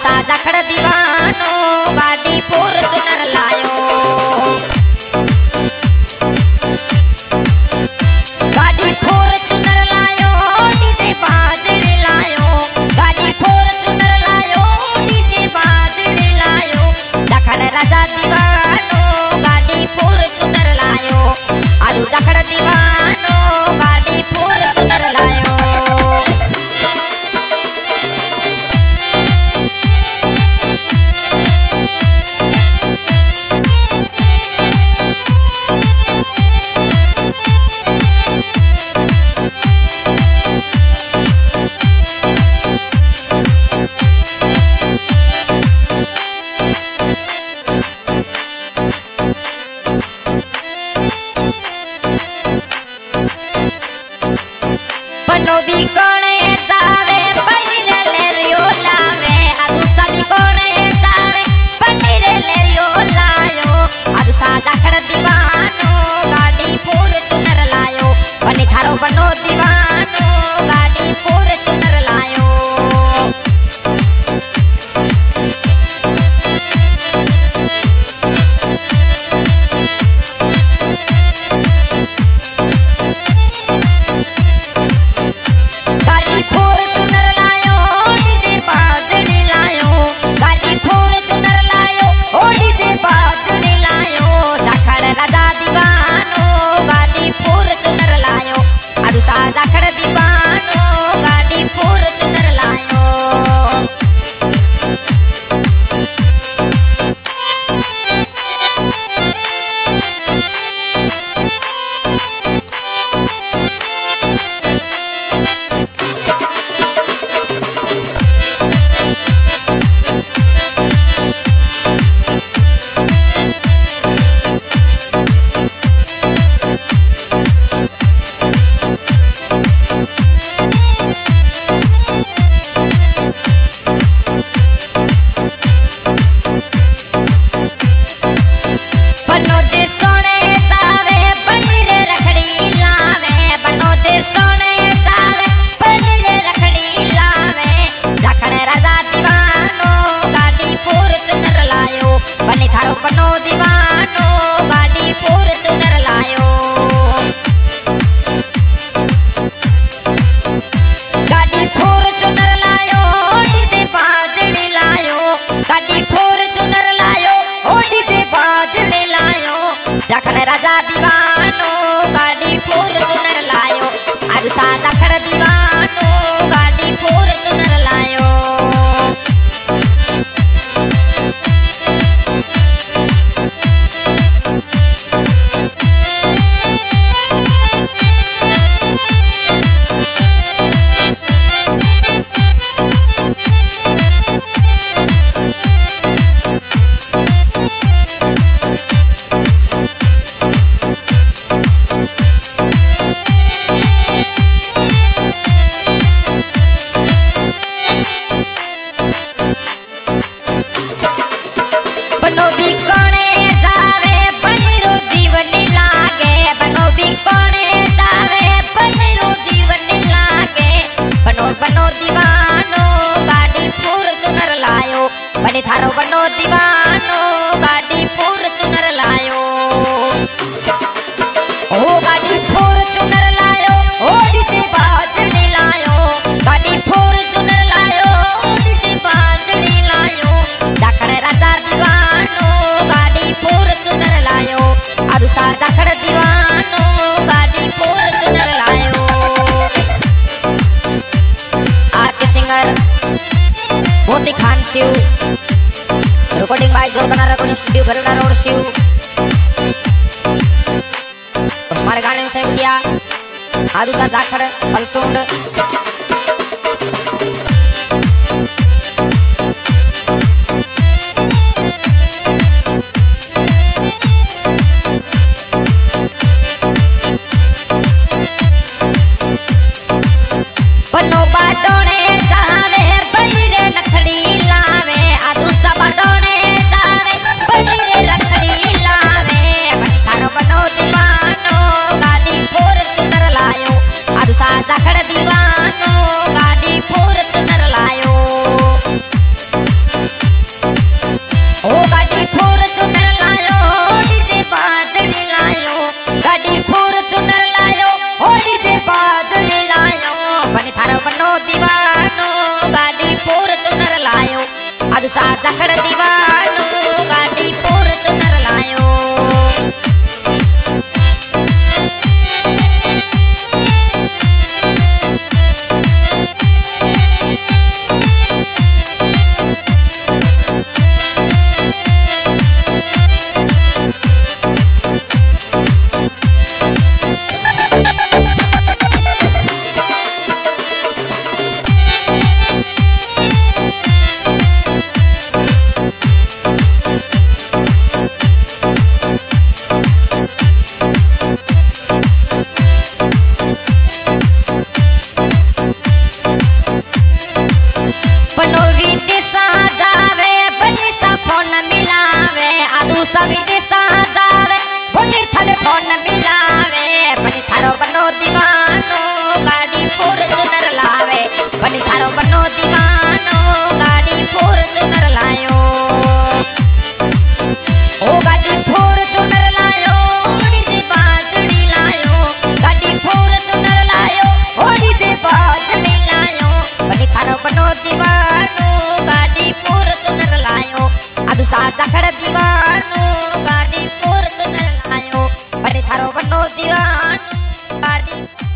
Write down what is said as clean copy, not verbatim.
साजा खड़ दीवानो गाड़ी फॉर्च्यूनर लायो गाड़ी फॉर्च्यूनर लायो डीजे बाजरे लायो गाड़ी फॉर्च्यूनर लायो डीजे बाजरे लायो दखड़ राजा दीवानो गाड़ी फॉर्च्यूनर लायो आलू दखड़ दीवानो गाड़ी फॉर्च्यूनर लायो भी कोने जावे पनीरे ले रियो लावे आदू सभी कोने जावे पनीरे ले रियो लायो आदू साजा खड़ दीवानो गाड़ी फॉर्च्यूनर लायो बनी थारो बनो दीवानो गाड़ी फॉर्च्यूनर लायो बनो दीवानो गाड़ी फॉर्च्यूनर लायो गाड़ी फॉर्च्यूनर लायो डीजे बाजरे लायो गाड़ी फॉर्च्यूनर लायो ओ डीजे बाजरे लायो दखड़ राजा दीवानो गाड़ी फॉर्च्यूनर लायो आज साजा खड़ दीवानो गाड़ी फॉर्च्यूनर लायो बनो दीवानो गाड़ी फॉर्च्यूनर लायो बने थारो बनो दीवानो गाड़ी फॉर्च्यूनर लायो ओ गाड़ी फॉर्च्यूनर लायो ओ डीजे बाजरे लायो गाड़ी फॉर्च्यूनर लायो डीजे बाजरे लायो दखड़ राजा दीवानो गाड़ी फॉर्च्यूनर लायो आदू साजा खड़ दीवानो गाड़ी फॉर्च्यूनर लायो मोती खान शिव रिकॉर्डिंग बाय जोरदार recording studio Garuda road Shiv हमारे गाने में सहयोग किया आदू सा जाखड़ अलसोंड बनो बाटोने जावे बनीरे नखड़ी लावे आदू सा बाटोने जावे बनीरे रखड़ी लावे थारो बनो दीवानो गाड़ी फॉर्च्यूनर लायो आदू सा जाखड़ दीवानो साजा खड़ दीवानो गाड़ी फॉर्च्यूनर लायो। बनो दीवानो गाड़ी फॉर्च्यूनर लायो। ओ गाड़ी फॉर्च्यूनर लायो डीजे बाजड़ी लायो। गाड़ी फॉर्च्यूनर लायो ओ डीजे बाजड़ी लायो। बनी थारो बनो दीवानो गाड़ी फॉर्च्यूनर लायो। अदु साजा खड़ दीवानो गाड़ी फॉर्च्यूनर लायो। बनी थारो बनो दीवानो गाड़ी